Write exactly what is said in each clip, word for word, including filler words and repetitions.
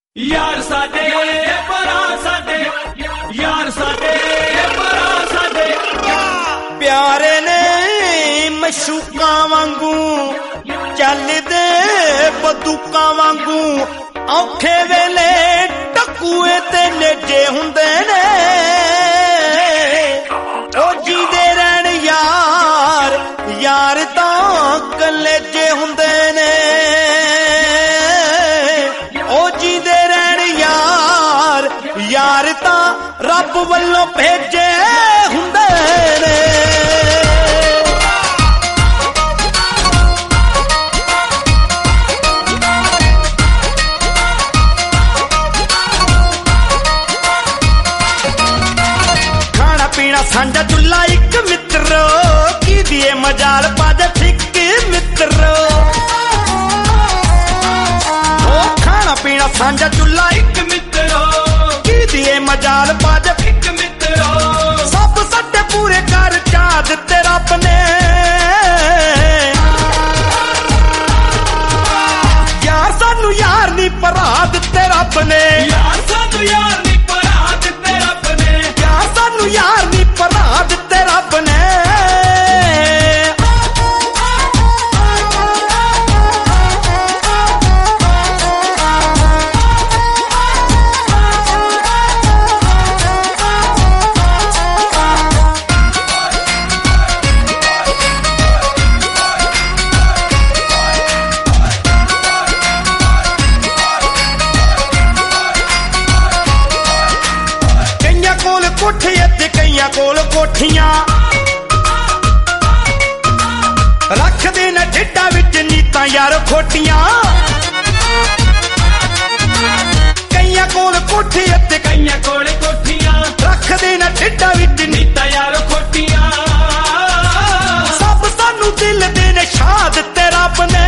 यार साडे भरा साडे यार साडे भरा साडे प्यारे ने मशूका वांगू चलदे बंदूका वांगू औखे वेले टकुए ते नेजे हुंदे ने ओ जीदे रहन यार यार तां कलेजे हुंदे ने ओ जीदे रहन यार यार तां रब वल्लों भेजे हुंदे ने। साझा चुल्ला एक मित्रो की दिए मजाल पाजे फिक मित्रो ओ खाना पीना साझा चुल्ला एक मित्रो की दिए मजाल पाजे फिक मित्रो सब सट्टे पूरे कर चा दिते रब ने यार सानू यार नी भरा दिते रब ने यार सानू यार नी भरा दिते रब ने यार सानू यार नी भरा दिते रब ने। कईयां कोल कोठे ते कईयां कोल कोठियां रखदे न ढिड्डा विच नीतां यार खोटियां कईयां कोल कोठे ते कईयां कोले कोठियां रखदे न ढिड्डा विच नीता यार खोटियां सब सानू दिल दे निशान दिते रब ने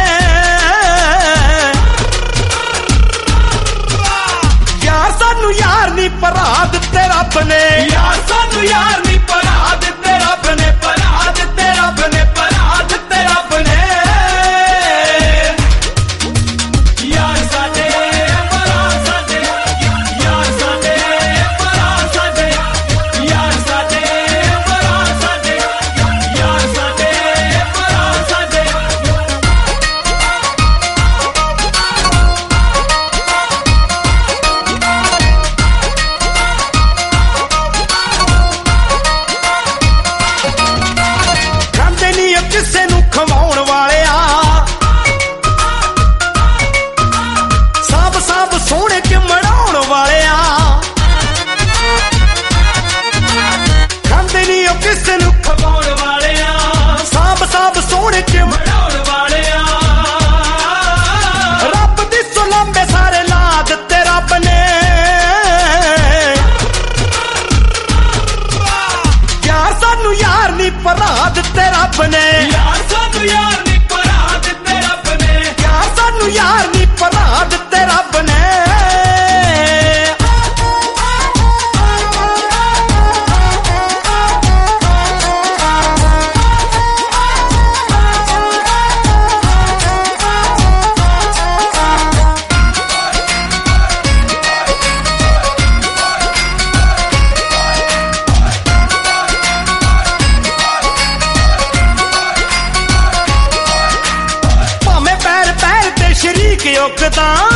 यार सानू यार नी भरा दिते रब ने यार सानू यार नी भरा दिते रब ने भरा दिते रब ने भरा दिते रब ने यार साडे भरा साडे यार साडे भरा साडे यार साडे भरा साडे यार साडे भरा साडे खांदे नी किसे नू खवाउण वालिया साब साब सोहणे चिमड़ाउण वालिया खांदे नी किसे नू खवाउण वालिया साब साब सोहणे चिमड़ बनाउण वालिया रब दी सुलंबे सारे ला दिते रब ने यार सानू यार नी भरा दिते रब ने यार सानू यार नी भरा दिते रब ने यार सानू यार नी भरा दिते रब ने। भावें पैर पैर ते शरीक युगदां